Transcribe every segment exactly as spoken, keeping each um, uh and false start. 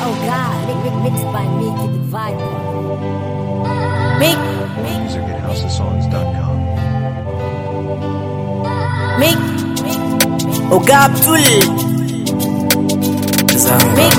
Oh God, mixed by Mickey the Viper. Mick, Music at house of songs dot com. Mick, Oga Abdul Mick,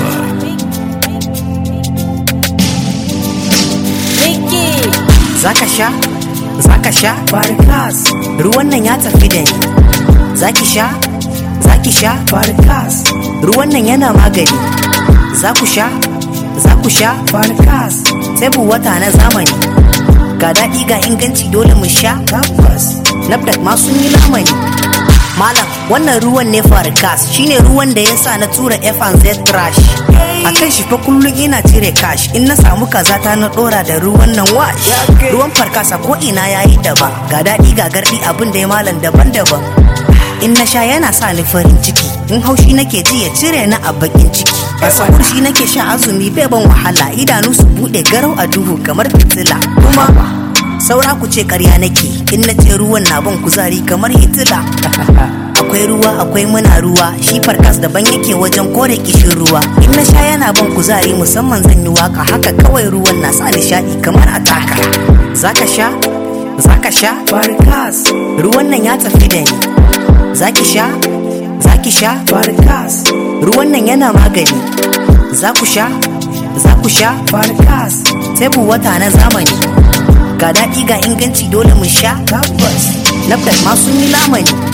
Mickey. Zaka sha? Zaka sha? Barikas ruwan nan ya tafi da ni. Zaki sha? Zaki sha? Barikas ruwan nan yana magani. Zaku sha? Zaku sha? Barikas tebu wata na zamani. Ga daɗi ga inganci dole mu sha. Tabbas Nafdak ma sun yi lamani. Malam wannan ruwan ne Farikas, shine ruwan da yasa na tura F and Z trash. Akan shi fa kullun ina cire cash, in na samu kaza ta na dora da ruwan nan wash. Ruwan Farkasa ko ina yayi daba, ga daɗi ga gardi abin da ya malam daban-daban. In na sha yana sa ni farin ciki, in haushi nake ji ya cire ni a bakin ciki. A sahur shi nake sha azumi bai ban wahala, idanu su bude garau a duhu kamar fitila. Kuma saura ku ce karya nake, in na ce ruwan na ban kuzari kamar hitila. Akwai ruwa akwai muna ruwa, shi Farkas daban yake wajen kore kishin ruwa. In na sha yana ban kuzari musamman zan yi waka, haka kawai ruwan na sa nishaɗi kamar ataka. Zaka sha? Zaka sha? Farkas ruwan nan ya tafi da ni. Zaki sha? Zaki sha? Farkas ruwan nan yana magani. Zaku sha? Zaku sha? Farkas tebu wata na zamani. Ga daɗi ga inganci dole mu sha. Tabbas Nafdak ma sun yi lamani.